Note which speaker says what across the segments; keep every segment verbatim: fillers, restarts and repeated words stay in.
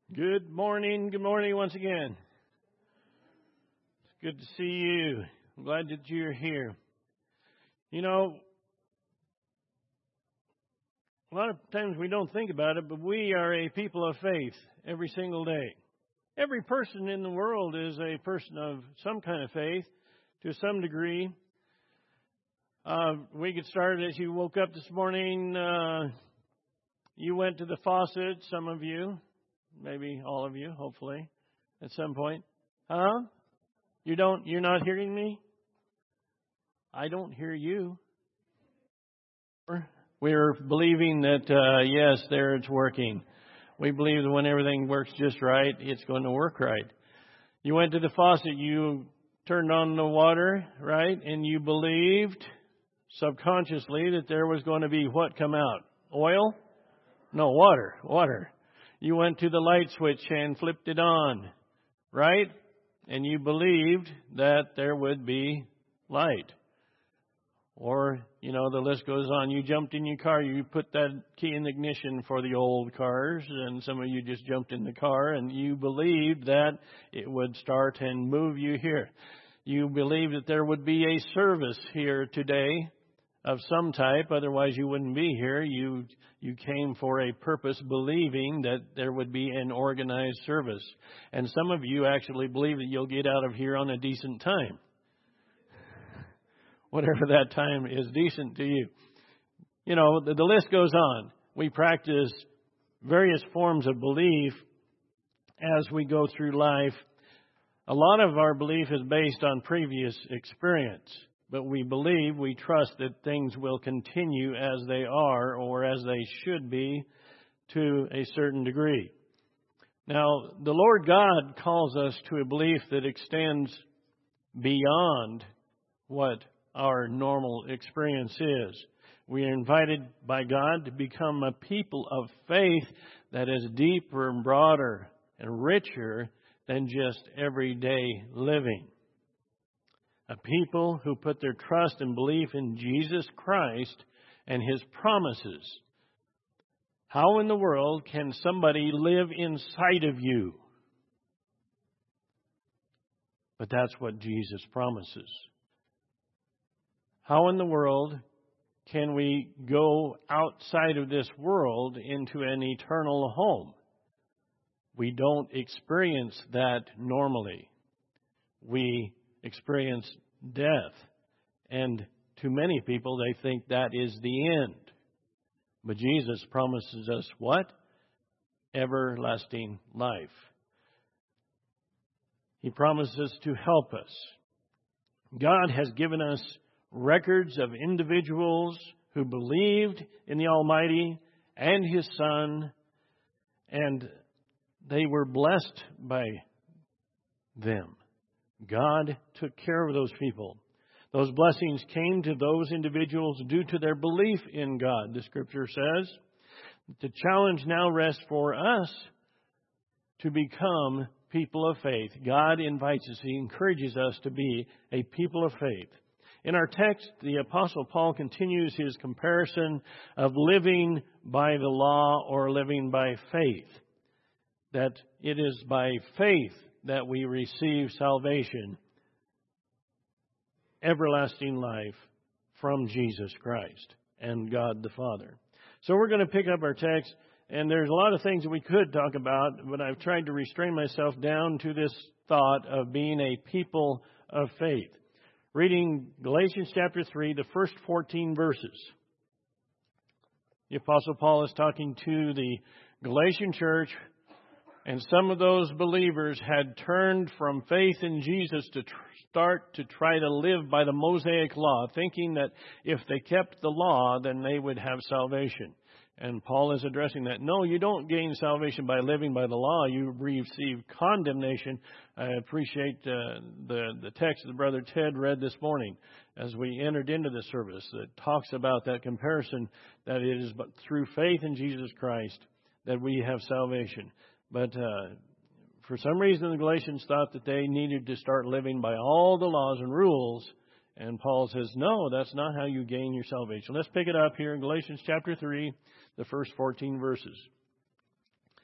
Speaker 1: Good morning. Good morning once again. It's good to see you. I'm glad that you're here. You know, a lot of times we don't think about it, but we are a people of faith every single day. Every person in the world is a person of some kind of faith to some degree. Uh, we get started as you woke up this morning. Uh, you went to the faucet, some of you. Maybe all of you, hopefully, at some point. Huh? You don't, you're not hearing me? I don't hear you. We're believing that, uh, yes, there it's working. We believe that when everything works just right, it's going to work right. You went to the faucet, you turned on the water, right? And you believed subconsciously that there was going to be what come out? Oil? No, water, water. You went to the light switch and flipped it on, right? And you believed that there would be light. Or, you know, the list goes on. You jumped in your car. You put that key in the ignition for the old cars. And some of you just jumped in the car. And you believed that it would start and move you here. You believed that there would be a service here today of some type. Otherwise, you wouldn't be here. You you came for a purpose, believing that there would be an organized service. And some of you actually believe that you'll get out of here on a decent time. Whatever that time is decent to you. You know, the, the list goes on. We practice various forms of belief as we go through life. A lot of our belief is based on previous experience. But we believe, we trust that things will continue as they are or as they should be to a certain degree. Now, the Lord God calls us to a belief that extends beyond what our normal experience is. We are invited by God to become a people of faith that is deeper and broader and richer than just everyday living. A people who put their trust and belief in Jesus Christ and His promises. How in the world can somebody live inside of you? But that's what Jesus promises. How in the world can we go outside of this world into an eternal home? We don't experience that normally. We experience death. And to many people, they think that is the end. But Jesus promises us what? Everlasting life. He promises to help us. God has given us records of individuals who believed in the Almighty and His Son, and they were blessed by them. God took care of those people. Those blessings came to those individuals due to their belief in God, the Scripture says. The challenge now rests for us to become people of faith. God invites us, He encourages us to be a people of faith. In our text, the Apostle Paul continues his comparison of living by the law or living by faith. That it is by faith that we receive salvation, everlasting life from Jesus Christ and God the Father. So we're going to pick up our text, and there's a lot of things that we could talk about, but I've tried to restrain myself down to this thought of being a people of faith. Reading Galatians chapter three, the first fourteen verses. The Apostle Paul is talking to the Galatian church. And some of those believers had turned from faith in Jesus to tr- start to try to live by the Mosaic law, thinking that if they kept the law, then they would have salvation. And Paul is addressing that. No, you don't gain salvation by living by the law. You receive condemnation. I appreciate uh, the, the text that Brother Ted read this morning as we entered into the service that talks about that comparison, that it is but through faith in Jesus Christ that we have salvation. But uh, for some reason, the Galatians thought that they needed to start living by all the laws and rules. And Paul says, no, that's not how you gain your salvation. Let's pick it up here in Galatians chapter three, the first fourteen verses.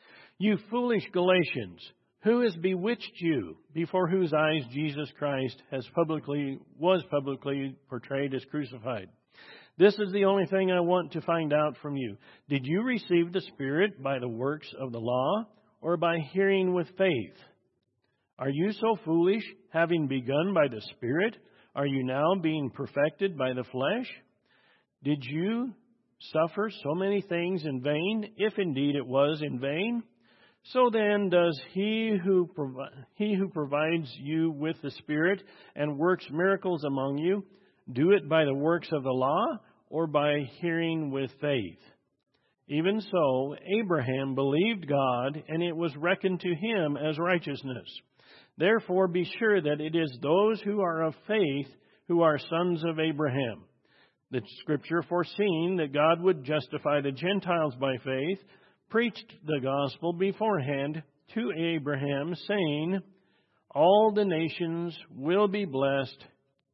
Speaker 1: You foolish Galatians, who has bewitched you, before whose eyes Jesus Christ has publicly was publicly portrayed as crucified? This is the only thing I want to find out from you. Did you receive the Spirit by the works of the law, or by hearing with faith? Are you so foolish, having begun by the Spirit? Are you now being perfected by the flesh? Did you suffer so many things in vain, if indeed it was in vain? So then does he who provi- he who provides you with the Spirit and works miracles among you, do it by the works of the law, or by hearing with faith? Even so, Abraham believed God, and it was reckoned to him as righteousness. Therefore be sure that it is those who are of faith who are sons of Abraham. The Scripture, foreseeing that God would justify the Gentiles by faith, preached the gospel beforehand to Abraham, saying, all the nations will be blessed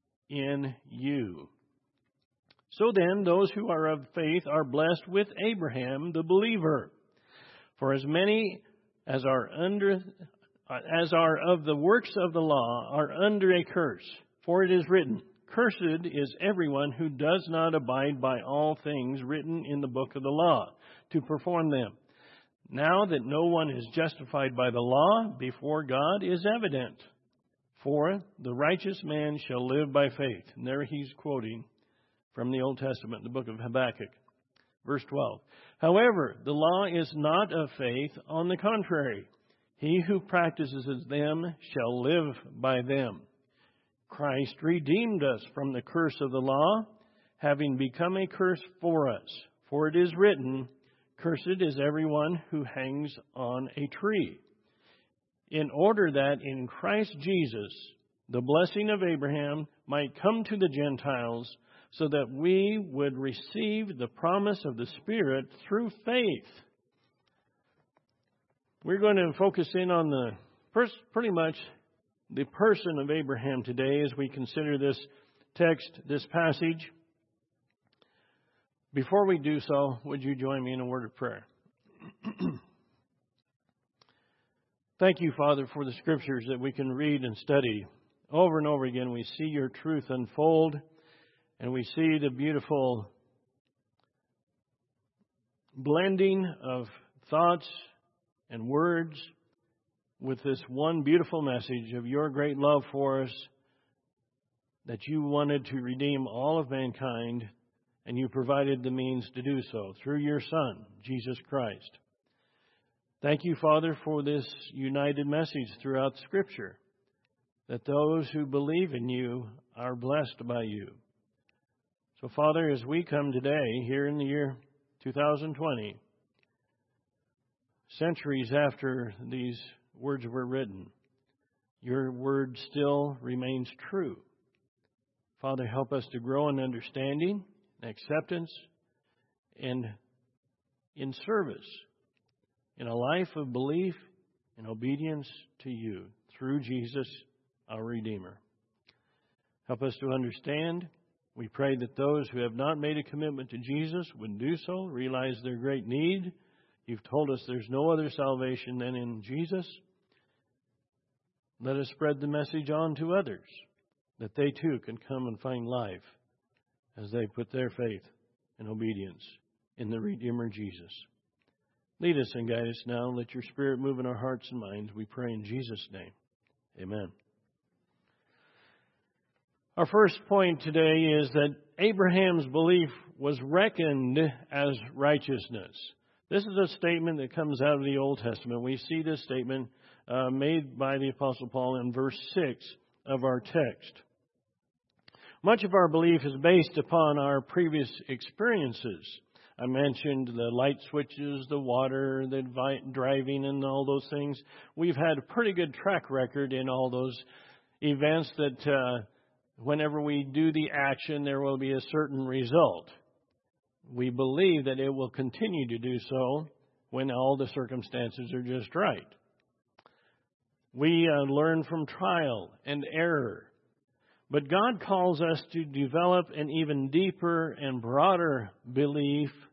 Speaker 1: in you. So then, those who are of faith are blessed with Abraham, the believer. For as many as are under, as are of the works of the law are under a curse. For it is written, cursed is everyone who does not abide by all things written in the book of the law, to perform them. Now that no one is justified by the law before God is evident. For the righteous man shall live by faith. And there he's quoting from the Old Testament, the book of Habakkuk, verse twelve. However, the law is not of faith. On the contrary, he who practices them shall live by them. Christ redeemed us from the curse of the law, having become a curse for us. For it is written, cursed is everyone who hangs on a tree. In order that in Christ Jesus, the blessing of Abraham might come to the Gentiles, so that we would receive the promise of the Spirit through faith. We're going to focus in on the first, pretty much the person of Abraham today as we consider this text, this passage. Before we do so, would you join me in a word of prayer? Thank you, Father, for the Scriptures that we can read and study. Over and over again, we see your truth unfold, and we see the beautiful blending of thoughts and words with this one beautiful message of your great love for us, that you wanted to redeem all of mankind, and you provided the means to do so through your Son, Jesus Christ. Thank you, Father, for this united message throughout Scripture, that those who believe in you are blessed by you. So, Father, as we come today, here in the year two thousand twenty, centuries after these words were written, your word still remains true. Father, help us to grow in understanding, acceptance, and in service, in a life of belief and obedience to you through Jesus, our Redeemer. Help us to understand. We pray that those who have not made a commitment to Jesus would do so, realize their great need. You've told us there's no other salvation than in Jesus. Let us spread the message on to others, that they too can come and find life as they put their faith and obedience in the Redeemer Jesus. Lead us and guide us now. Let your Spirit move in our hearts and minds. We pray in Jesus' name. Amen. Our first point today is that Abraham's belief was reckoned as righteousness. This is a statement that comes out of the Old Testament. We see this statement uh, made by the Apostle Paul in verse six of our text. Much of our belief is based upon our previous experiences. I mentioned the light switches, the water, the driving, and all those things. We've had a pretty good track record in all those events that uh, whenever we do the action, there will be a certain result. We believe that it will continue to do so when all the circumstances are just right. We uh, learn from trial and error. But God calls us to develop an even deeper and broader belief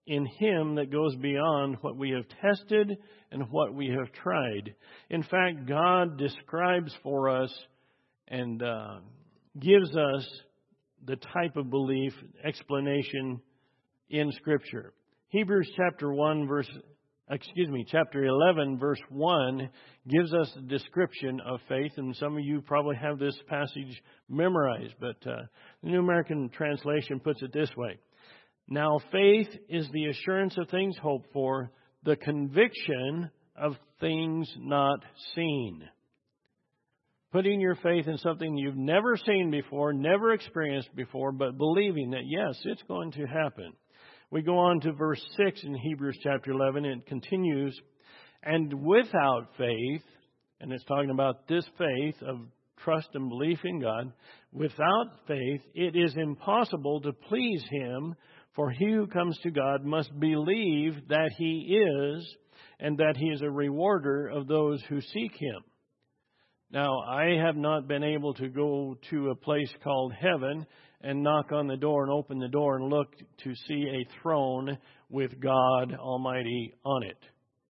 Speaker 1: in Him that goes beyond what we have tested and what we have tried. In fact, God describes for us and uh, gives us the type of belief explanation in Scripture. Hebrews chapter one verse, excuse me, chapter eleven verse one gives us a description of faith, and some of you probably have this passage memorized, but uh, the New American Translation puts it this way. Now faith is the assurance of things hoped for, the conviction of things not seen. Putting your faith in something you've never seen before, never experienced before, but believing that, yes, it's going to happen. We go on to verse six in Hebrews chapter eleven, and it continues, and without faith, and it's talking about this faith of trust and belief in God, without faith it is impossible to please Him, for he who comes to God must believe that He is, and that He is a rewarder of those who seek Him. Now, I have not been able to go to a place called heaven and knock on the door and open the door and look to see a throne with God Almighty on it.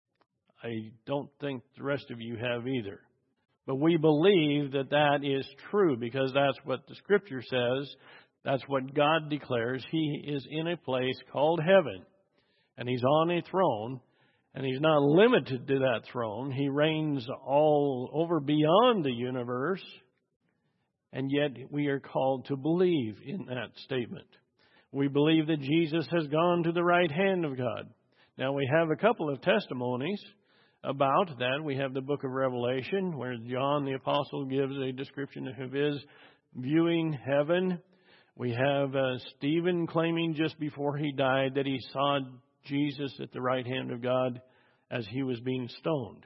Speaker 1: I don't think the rest of you have either. But we believe that that is true because that's what the Scripture says. That's what God declares. He is in a place called heaven, and He's on a throne, and He's not limited to that throne. He reigns all over beyond the universe, and yet we are called to believe in that statement. We believe that Jesus has gone to the right hand of God. Now, we have a couple of testimonies about that. We have the book of Revelation, where John the Apostle gives a description of his viewing heaven. We have uh, Stephen claiming just before he died that he saw Jesus at the right hand of God as he was being stoned.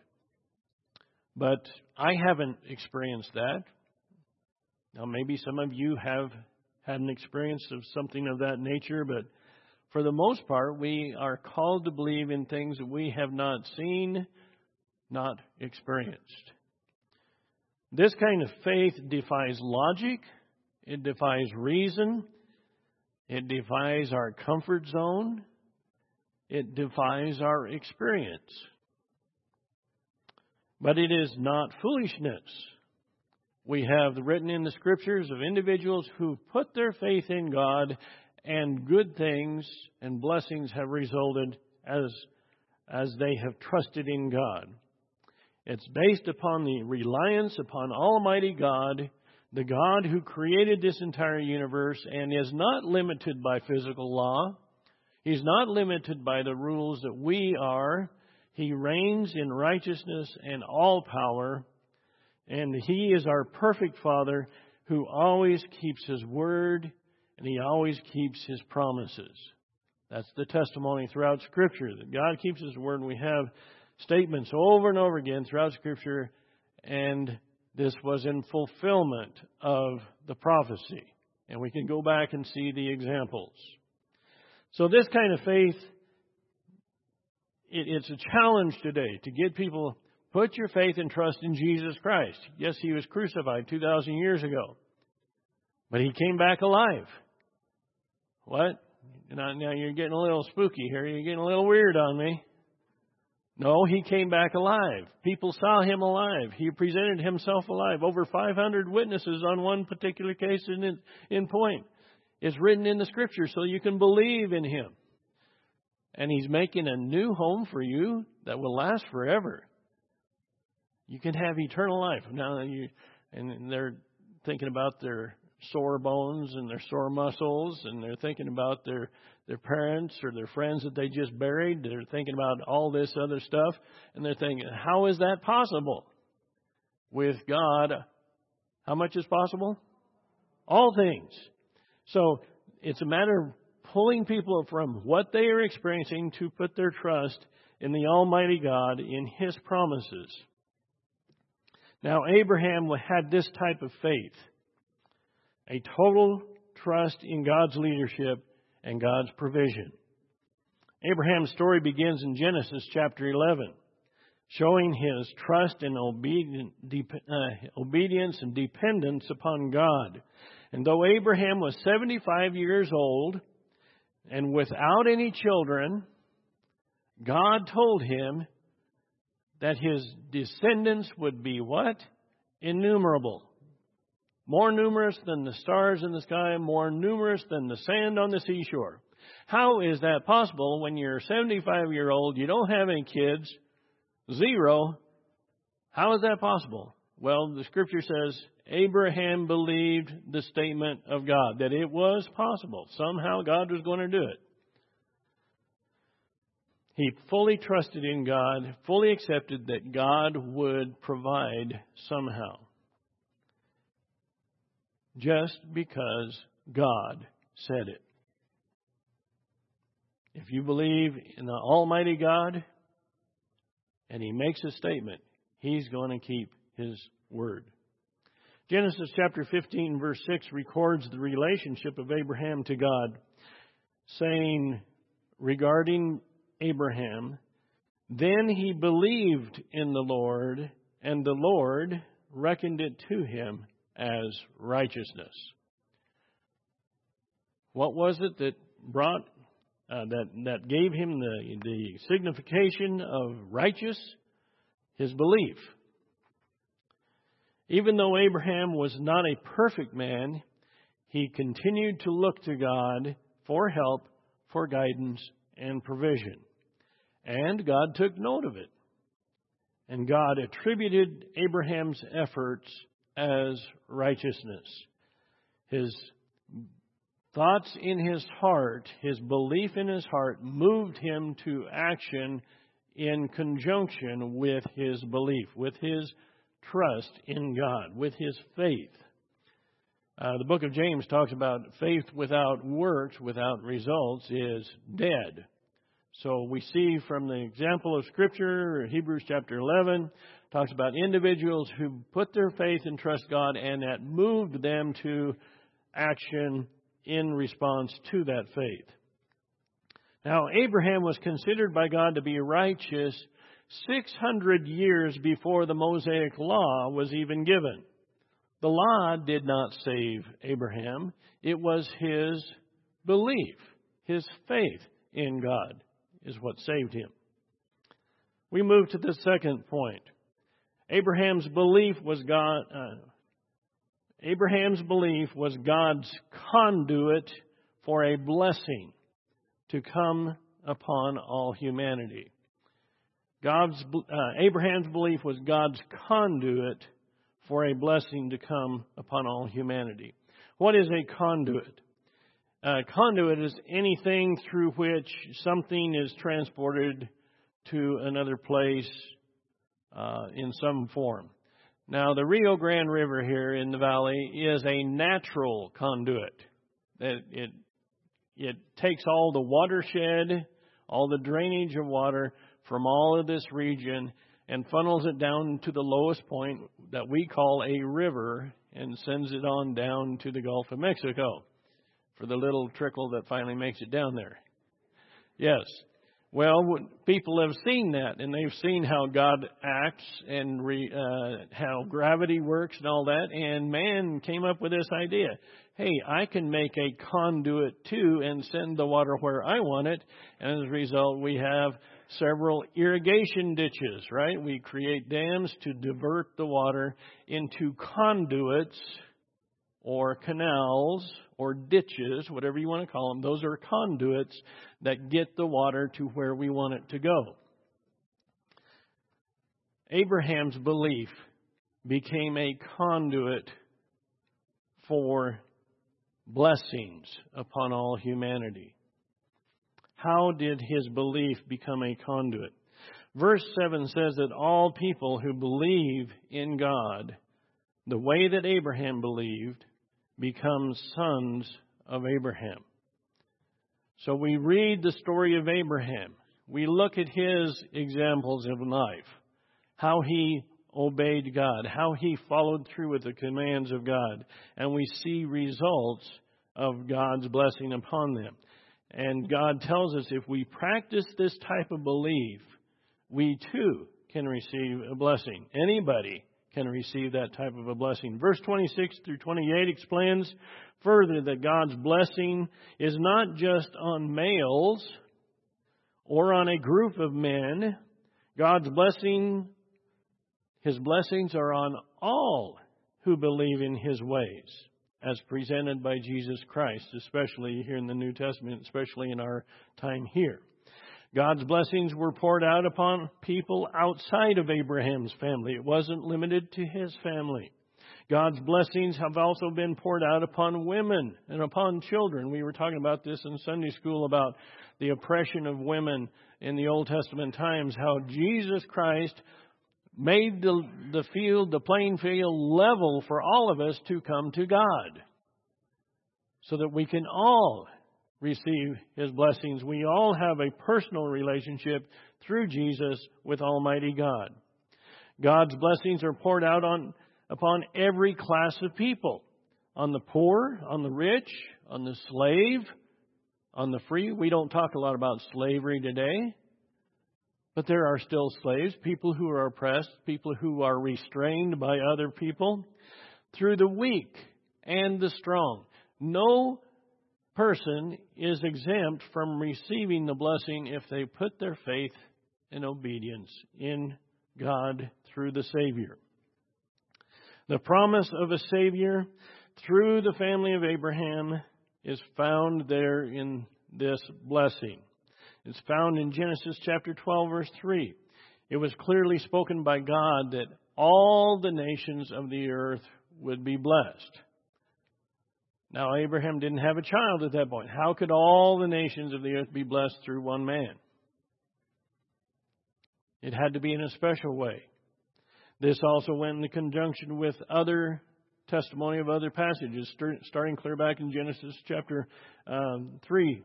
Speaker 1: But I haven't experienced that. Now, maybe some of you have had an experience of something of that nature, but for the most part, we are called to believe in things that we have not seen, not experienced. This kind of faith defies logic. It defies reason. It defies our comfort zone. It defies our experience. But it is not foolishness. We have written in the Scriptures of individuals who put their faith in God, and good things and blessings have resulted as, as they have trusted in God. It's based upon the reliance upon Almighty God, the God who created this entire universe and is not limited by physical law. He's not limited by the rules that we are. He reigns in righteousness and all power. And He is our perfect Father who always keeps His word, and He always keeps His promises. That's the testimony throughout Scripture, that God keeps His word. And we have statements over and over again throughout Scripture, and this was in fulfillment of the prophecy. And we can go back and see the examples. So this kind of faith, it, it's a challenge today to get people, put your faith and trust in Jesus Christ. Yes, He was crucified two thousand years ago, but He came back alive. What? Now, now you're getting a little spooky here. You're getting a little weird on me. No, He came back alive. People saw Him alive. He presented Himself alive. Over five hundred witnesses on one particular case in, in point. It's written in the Scripture so you can believe in Him. And He's making a new home for you that will last forever. You can have eternal life. Now, you, and they're thinking about their sore bones and their sore muscles, and they're thinking about their their parents or their friends that they just buried. They're thinking about all this other stuff, and they're thinking, how is that possible? With God, how much is possible? All things. So it's a matter of pulling people from what they are experiencing to put their trust in the Almighty God, in His promises. Now, Abraham had this type of faith, a total trust in God's leadership and God's provision. Abraham's story begins in Genesis chapter eleven, showing his trust and obedient, uh, obedience and dependence upon God. And though Abraham was seventy-five years old, and without any children, God told him that his descendants would be what? Innumerable. More numerous than the stars in the sky, more numerous than the sand on the seashore. How is that possible when you're seventy-five year old, you don't have any kids, zero? How is that possible? Well, the scripture says Abraham believed the statement of God, that it was possible. Somehow God was going to do it. He fully trusted in God, fully accepted that God would provide somehow. Just because God said it. If you believe in the Almighty God and He makes a statement, He's going to keep His word. Genesis chapter fifteen verse six records the relationship of Abraham to God, saying regarding Abraham, "Then he believed in the Lord, and the Lord reckoned it to him as righteousness." What was it that brought uh, that that gave him the the signification of righteous? His belief. Even though Abraham was not a perfect man, he continued to look to God for help, for guidance, and provision. And God took note of it. And God attributed Abraham's efforts as righteousness. His thoughts in his heart, his belief in his heart, moved him to action in conjunction with his belief, with his trust in God, with his faith. Uh, the book of James talks about faith without works, without results, is dead. So we see from the example of Scripture, Hebrews chapter eleven, talks about individuals who put their faith and trust God, and that moved them to action in response to that faith. Now, Abraham was considered by God to be righteous six hundred years before the Mosaic Law was even given. The law did not save Abraham. It was his belief, his faith in God is what saved him. We move to the second point. Abraham's belief was God. Uh, Abraham's belief was God's conduit for a blessing to come upon all humanity. God's uh, Abraham's belief was God's conduit for a blessing to come upon all humanity. What is a conduit? A conduit is anything through which something is transported to another place uh, in some form. Now, the Rio Grande River here in the valley is a natural conduit. It, it, it takes all the watershed, all the drainage of water from all of this region and funnels it down to the lowest point that we call a river and sends it on down to the Gulf of Mexico for the little trickle that finally makes it down there. Yes. Well, people have seen that, and they've seen how God acts and re, uh, how gravity works and all that, and man came up with this idea. Hey, I can make a conduit too and send the water where I want it, and as a result, we have several irrigation ditches, right? We create dams to divert the water into conduits or canals or ditches, whatever you want to call them. Those are conduits that get the water to where we want it to go. Abraham's belief became a conduit for blessings upon all humanity. How did his belief become a conduit? Verse seven says that all people who believe in God, the way that Abraham believed, become sons of Abraham. So we read the story of Abraham. We look at his examples of life, how he obeyed God, how he followed through with the commands of God, and we see results of God's blessing upon them. And God tells us if we practice this type of belief, we too can receive a blessing. Anybody can receive that type of a blessing. Verse twenty-six through twenty-eight explains further that God's blessing is not just on males or on a group of men. God's blessing, His blessings are on all who believe in His ways, as presented by Jesus Christ, especially here in the New Testament, especially in our time here. God's blessings were poured out upon people outside of Abraham's family. It wasn't limited to his family. God's blessings have also been poured out upon women and upon children. We were talking about this in Sunday school about the oppression of women in the Old Testament times, how Jesus Christ made the, the field, the playing field level for all of us to come to God so that we can all receive His blessings. We all have a personal relationship through Jesus with Almighty God. God's blessings are poured out on upon every class of people. On the poor, on the rich, on the slave, on the free. We don't talk a lot about slavery today, but there are still slaves, people who are oppressed, people who are restrained by other people. Through the weak and the strong. No person is exempt from receiving the blessing if they put their faith and obedience in God through the Savior. The promise of a Savior through the family of Abraham is found there in this blessing. It's found in Genesis chapter twelve, verse three. It was clearly spoken by God that all the nations of the earth would be blessed. Now, Abraham didn't have a child at that point. How could all the nations of the earth be blessed through one man? It had to be in a special way. This also went in conjunction with other testimony of other passages, starting clear back in Genesis chapter um, three.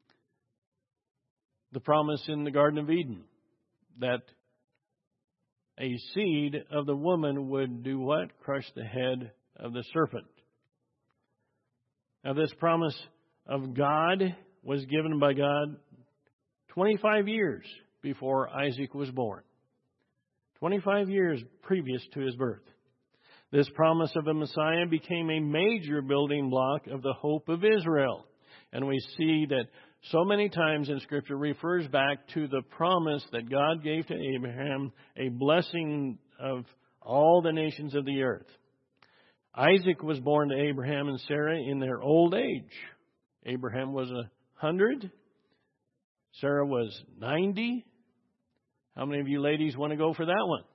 Speaker 1: The promise in the Garden of Eden that a seed of the woman would do what? Crush the head of the serpent. Now, this promise of God was given by God twenty-five years before Isaac was born. twenty-five years previous to his birth. This promise of a Messiah became a major building block of the hope of Israel. And we see that so many times in Scripture refers back to the promise that God gave to Abraham, a blessing of all the nations of the earth. Isaac was born to Abraham and Sarah in their old age. Abraham was a hundred. Sarah was ninety. How many of you ladies want to go for that one?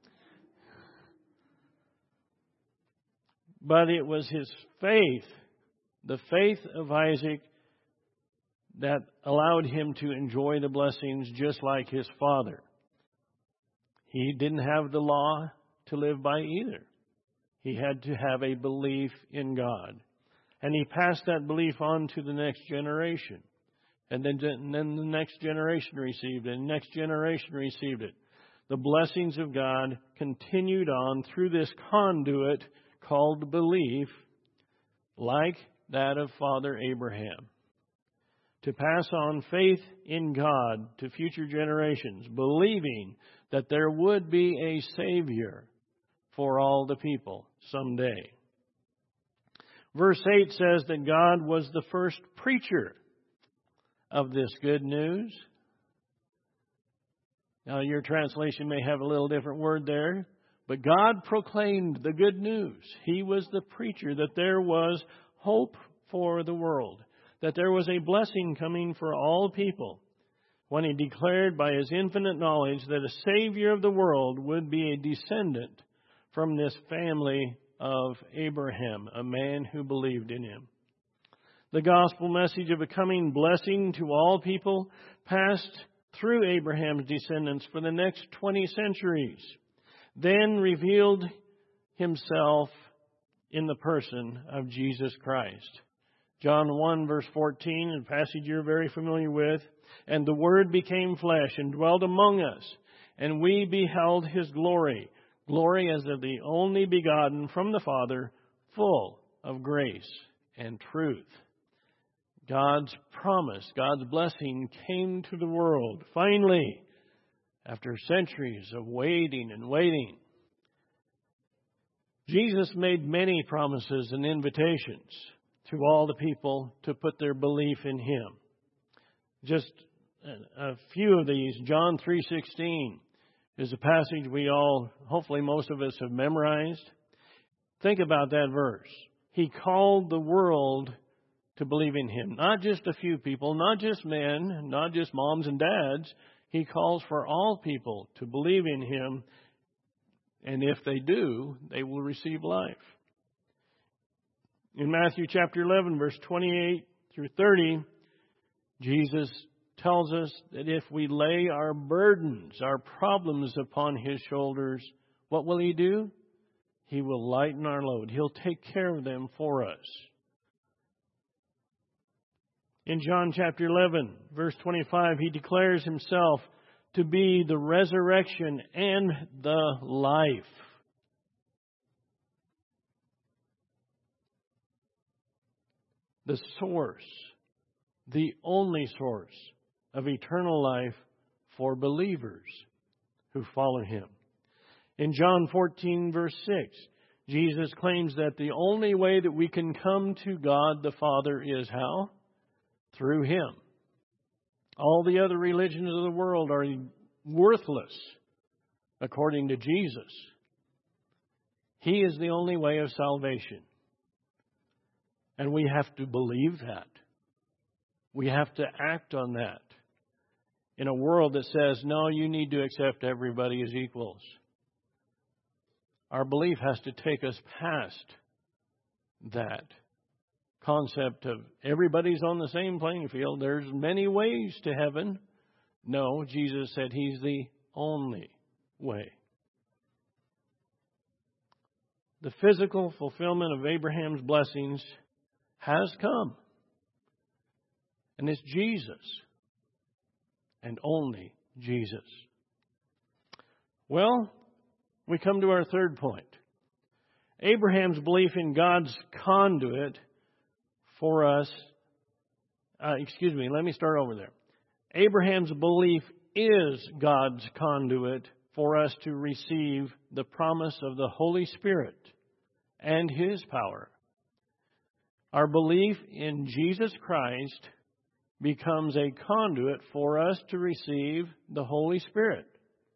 Speaker 1: But it was his faith, the faith of Isaac, that allowed him to enjoy the blessings just like his father. He didn't have the law to live by either. He had to have a belief in God. And he passed that belief on to the next generation. And then, and then the next generation received it. And the next generation received it. The blessings of God continued on through this conduit called belief, like that of Father Abraham. To pass on faith in God to future generations, believing that there would be a Savior for all the people someday. Verse eight says that God was the first preacher of this good news. Now, your translation may have a little different word there, but God proclaimed the good news. He was the preacher that there was hope for the world, that there was a blessing coming for all people, when He declared by His infinite knowledge that a Savior of the world would be a descendant from this family of Abraham, a man who believed in Him. The gospel message of a coming blessing to all people passed through Abraham's descendants for the next twenty centuries, then revealed Himself in the person of Jesus Christ. John one, verse fourteen, a passage you're very familiar with. And the Word became flesh and dwelt among us, and we beheld His glory, glory as of the only begotten from the Father, full of grace and truth. God's promise, God's blessing came to the world, finally, after centuries of waiting and waiting. Jesus made many promises and invitations to all the people to put their belief in Him. Just a few of these. John three sixteen is a passage we all, hopefully most of us have memorized. Think about that verse. He called the world to believe in Him. Not just a few people, not just men, not just moms and dads. He calls for all people to believe in Him. And if they do, they will receive life. In Matthew chapter eleven, verse twenty-eight through thirty, Jesus tells us that if we lay our burdens, our problems upon His shoulders, what will He do? He will lighten our load. He'll take care of them for us. In John chapter eleven, verse twenty-five, He declares Himself to be the resurrection and the life. The source, the only source of eternal life for believers who follow Him. In John fourteen, verse six, Jesus claims that the only way that we can come to God the Father is how? Through Him. All the other religions of the world are worthless according to Jesus. He is the only way of salvation. And we have to believe that. We have to act on that. In a world that says, no, you need to accept everybody as equals. Our belief has to take us past that concept of everybody's on the same playing field. There's many ways to heaven. No, Jesus said He's the only way. The physical fulfillment of Abraham's blessings has come. And it's Jesus. And only Jesus. Well, we come to our third point. Abraham's belief in God's conduit for us. Uh, excuse me, let me start over there. Abraham's belief is God's conduit for us to receive the promise of the Holy Spirit and His power. Our belief in Jesus Christ becomes a conduit for us to receive the Holy Spirit.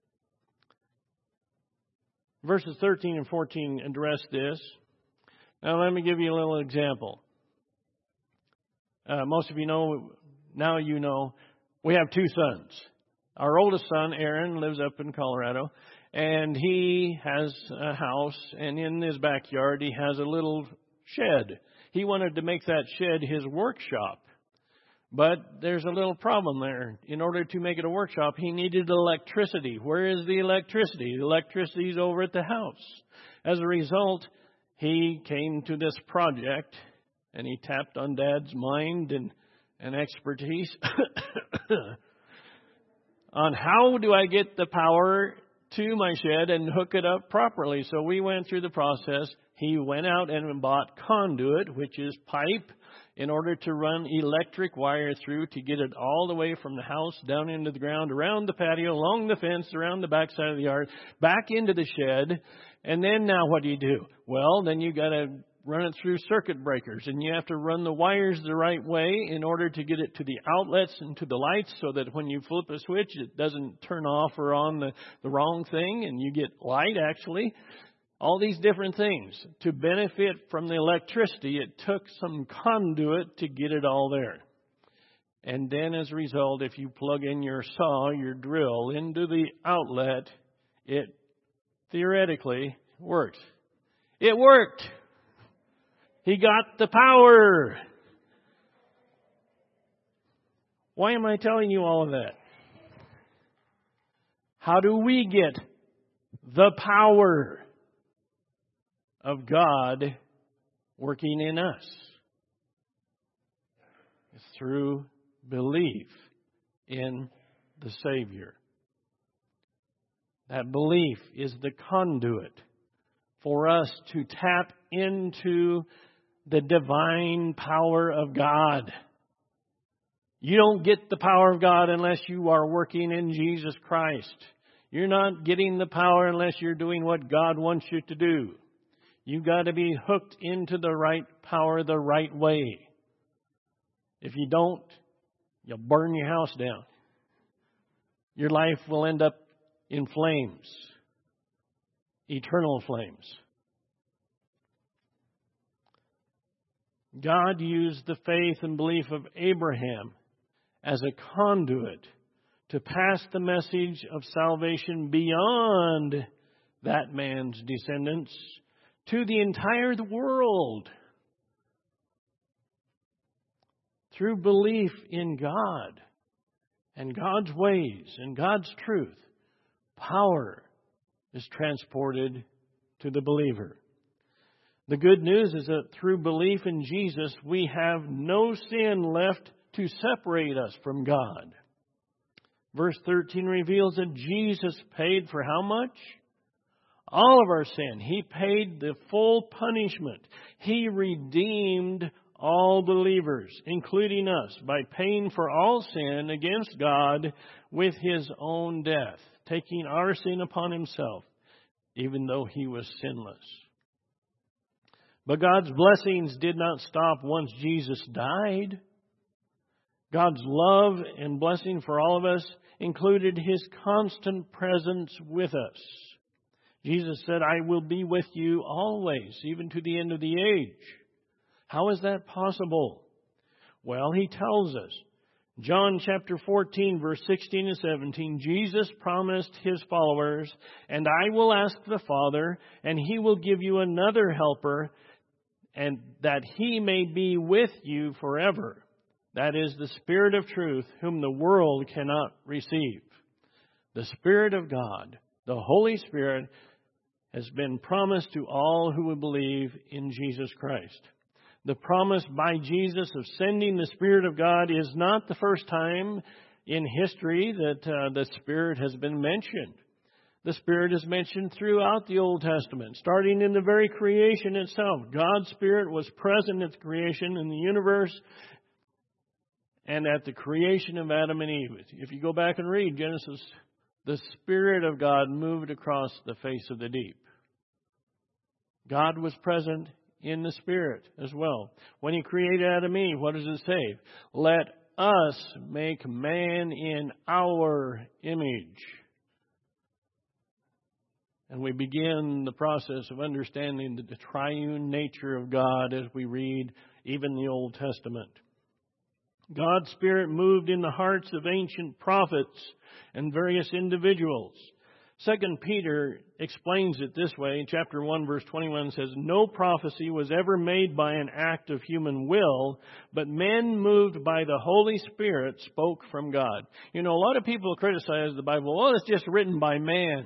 Speaker 1: Verses thirteen and fourteen address this. Now let me give you a little example. Uh, most of you know, now you know, we have two sons. Our oldest son, Aaron, lives up in Colorado, and he has a house, and in his backyard he has a little shed. He wanted to make that shed his workshop. But there's a little problem there. In order to make it a workshop, he needed electricity. Where is the electricity? The electricity is over at the house. As a result, he came to this project, and he tapped on Dad's mind and, and expertise on how do I get the power to my shed and hook it up properly. So we went through the process. He went out and bought conduit, which is pipe, in order to run electric wire through to get it all the way from the house down into the ground, around the patio, along the fence, around the backside of the yard, back into the shed. And then now what do you do? Well, then you got to run it through circuit breakers, and you have to run the wires the right way in order to get it to the outlets and to the lights so that when you flip a switch, it doesn't turn off or on the, the wrong thing, and you get light actually. All these different things. To benefit from the electricity, it took some conduit to get it all there. And then as a result, if you plug in your saw, your drill into the outlet, it theoretically works. It worked. He got the power. Why am I telling you all of that? How do we get the power of God working in us? It's through belief in the Savior. That belief is the conduit for us to tap into the divine power of God. You don't get the power of God unless you are working in Jesus Christ. You're not getting the power unless you're doing what God wants you to do. You've got to be hooked into the right power the right way. If you don't, you'll burn your house down. Your life will end up in flames, eternal flames. God used the faith and belief of Abraham as a conduit to pass the message of salvation beyond that man's descendants to the entire world. Through belief in God and God's ways and God's truth, power is transported to the believer. The good news is that through belief in Jesus, we have no sin left to separate us from God. Verse thirteen reveals that Jesus paid for how much? All of our sin. He paid the full punishment. He redeemed all believers, including us, by paying for all sin against God with His own death, taking our sin upon Himself, even though He was sinless. But God's blessings did not stop once Jesus died. God's love and blessing for all of us included His constant presence with us. Jesus said, I will be with you always, even to the end of the age. How is that possible? Well, He tells us. John chapter fourteen, verse sixteen and seventeen, Jesus promised His followers, and I will ask the Father, and He will give you another helper, and that He may be with you forever. That is the Spirit of truth, whom the world cannot receive. The Spirit of God, the Holy Spirit, has been promised to all who would believe in Jesus Christ. The promise by Jesus of sending the Spirit of God is not the first time in history that uh, the Spirit has been mentioned. The Spirit is mentioned throughout the Old Testament, starting in the very creation itself. God's Spirit was present at the creation in the universe and at the creation of Adam and Eve. If you go back and read Genesis, the Spirit of God moved across the face of the deep. God was present in the Spirit as well. When He created Adam and Eve, what does it say? Let us make man in our image. And we begin the process of understanding the triune nature of God as we read even the Old Testament. God's Spirit moved in the hearts of ancient prophets and various individuals. Second Peter explains it this way. Chapter one, verse twenty-one says, no prophecy was ever made by an act of human will, but men moved by the Holy Spirit spoke from God. You know, a lot of people criticize the Bible. Well, it's just written by man.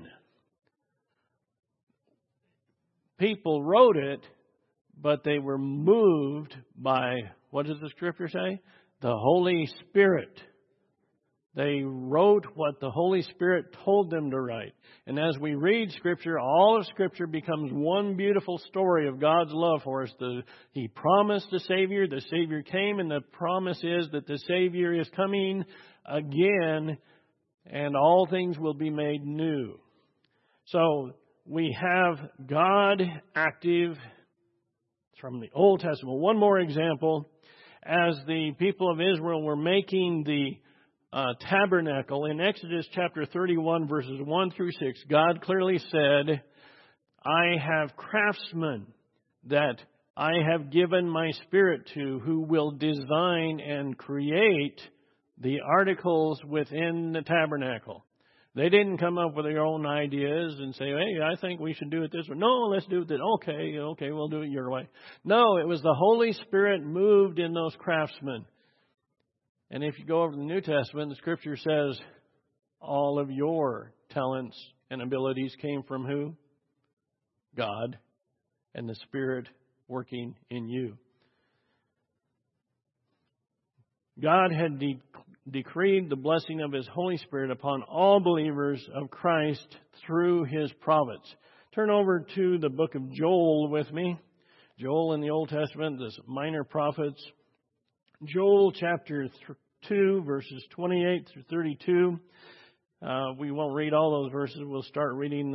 Speaker 1: People wrote it, but they were moved by, what does the Scripture say? The Holy Spirit. They wrote what the Holy Spirit told them to write. And as we read Scripture, all of Scripture becomes one beautiful story of God's love for us. The, he promised the Savior. The Savior came, and the promise is that the Savior is coming again, and all things will be made new. So we have God active from the Old Testament. One more example. As the people of Israel were making the uh, tabernacle, in Exodus chapter thirty-one, verses one through six, God clearly said, I have craftsmen that I have given my Spirit to who will design and create the articles within the tabernacle. They didn't come up with their own ideas and say, hey, I think we should do it this way. No, let's do it this way. Okay, okay, we'll do it your way. No, it was the Holy Spirit moved in those craftsmen. And if you go over to the New Testament, the Scripture says all of your talents and abilities came from who? God and the Spirit working in you. God had de- decreed the blessing of His Holy Spirit upon all believers of Christ through His prophets. Turn over to the book of Joel with me. Joel in the Old Testament, the minor prophets. Joel chapter two, verses twenty-eight through thirty-two. Uh, we won't read all those verses. We'll start reading the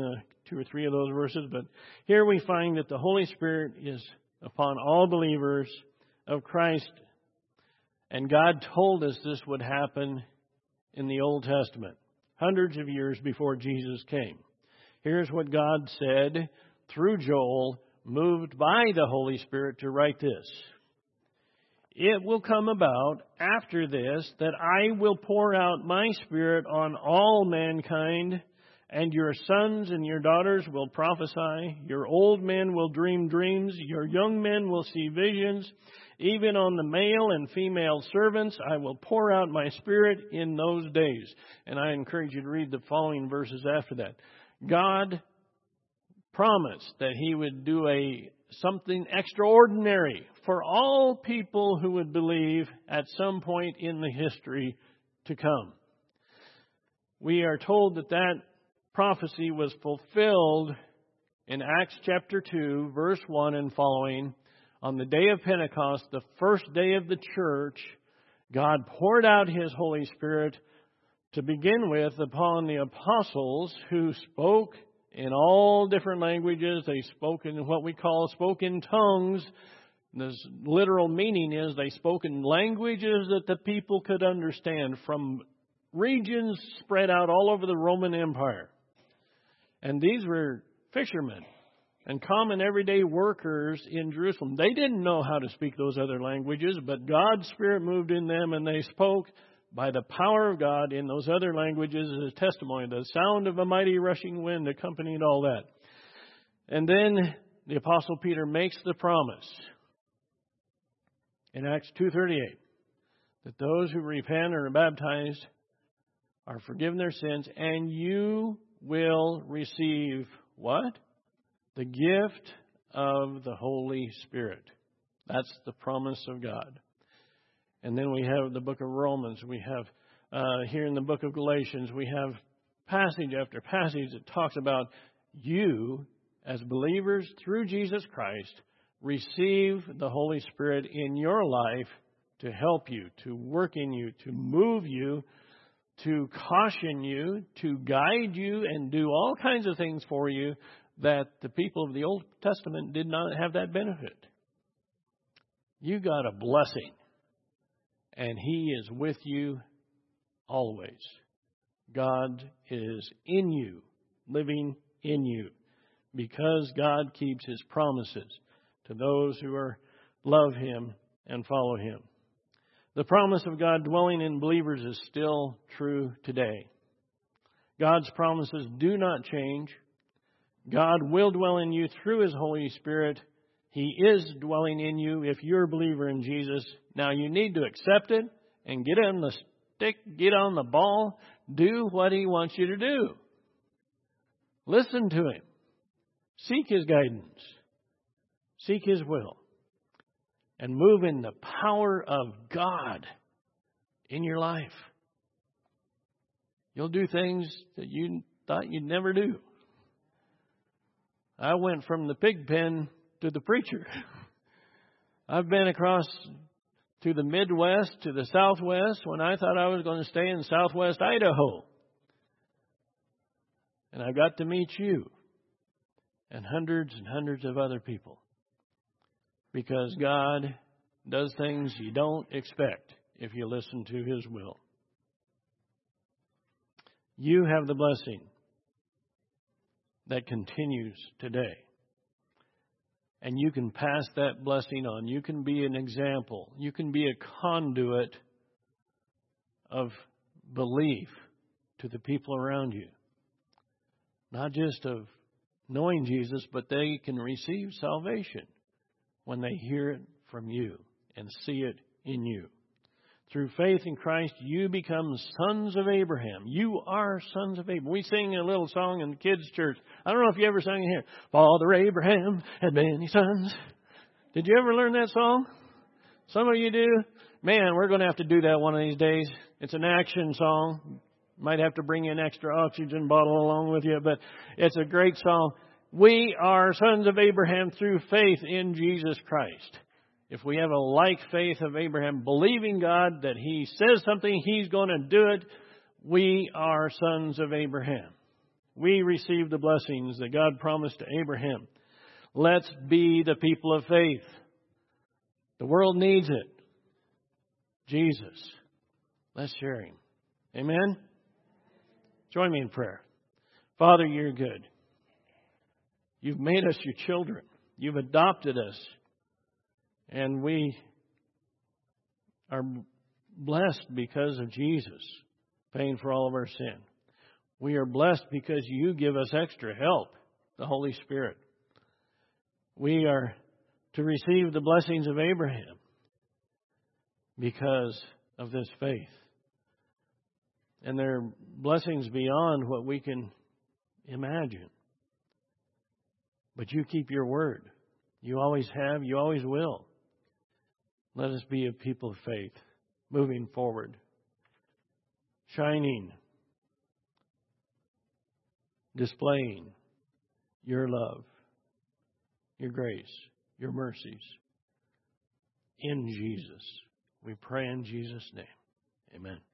Speaker 1: two or three of those verses, but here we find that the Holy Spirit is upon all believers of Christ. And God told us this would happen in the Old Testament, hundreds of years before Jesus came. Here's what God said through Joel, moved by the Holy Spirit to write this. It will come about after this that I will pour out my Spirit on all mankind, and your sons and your daughters will prophesy. Your old men will dream dreams. Your young men will see visions. Even on the male and female servants, I will pour out my Spirit in those days. And I encourage you to read the following verses after that. God promised that He would do a something extraordinary for all people who would believe at some point in the history to come. We are told that that prophecy was fulfilled in Acts chapter two, verse one and following. On the day of Pentecost, the first day of the church, God poured out His Holy Spirit to begin with upon the apostles who spoke in all different languages. They spoke in what we call spoke in tongues. The literal meaning is they spoke in languages that the people could understand from regions spread out all over the Roman Empire. And these were fishermen and common everyday workers in Jerusalem. They didn't know how to speak those other languages, but God's Spirit moved in them and they spoke by the power of God in those other languages as a testimony. The sound of a mighty rushing wind accompanied all that. And then the Apostle Peter makes the promise in Acts two thirty-eight that those who repent and are baptized are forgiven their sins, and you will receive what? The gift of the Holy Spirit. That's the promise of God. And then we have the book of Romans. We have uh, here in the book of Galatians, we have passage after passage that talks about you as believers through Jesus Christ receive the Holy Spirit in your life to help you, to work in you, to move you, to caution you, to guide you, and do all kinds of things for you that the people of the Old Testament did not have that benefit. You got a blessing. And He is with you always. God is in you, living in you, because God keeps His promises to those who are love Him and follow Him. The promise of God dwelling in believers is still true today. God's promises do not change. God will dwell in you through His Holy Spirit. He is dwelling in you if you're a believer in Jesus. Now you need to accept it and get on the stick, get on the ball, do what He wants you to do. Listen to Him. Seek His guidance. Seek His will. And move in the power of God in your life. You'll do things that you thought you'd never do. I went from the pig pen to the preacher. I've been across to the Midwest, to the Southwest, when I thought I was going to stay in Southwest Idaho. And I got to meet you and hundreds and hundreds of other people. Because God does things you don't expect if you listen to His will. You have the blessing that continues today. And you can pass that blessing on. You can be an example. You can be a conduit of belief to the people around you. Not just of knowing Jesus, but they can receive salvation when they hear it from you and see it in you. Through faith in Christ, you become sons of Abraham. You are sons of Abraham. We sing a little song in the kids' church. I don't know if you ever sang it here. Father Abraham had many sons. Did you ever learn that song? Some of you do. Man, we're going to have to do that one of these days. It's an action song. Might have to bring an extra oxygen bottle along with you, but it's a great song. We are sons of Abraham through faith in Jesus Christ. If we have a like faith of Abraham, believing God that He says something, He's going to do it, we are sons of Abraham. we receive the blessings that God promised to Abraham. Let's be the people of faith. The world needs it. Jesus. Let's share Him. Amen? Join me in prayer. Father, You're good. You've made us Your children. You've adopted us. And we are blessed because of Jesus paying for all of our sin. We are blessed because You give us extra help, the Holy Spirit. We are to receive the blessings of Abraham because of this faith. And they're blessings beyond what we can imagine. But You keep Your word. You always have, You always will. Let us be a people of faith, moving forward, shining, displaying Your love, Your grace, Your mercies in Jesus. We pray in Jesus' name. Amen.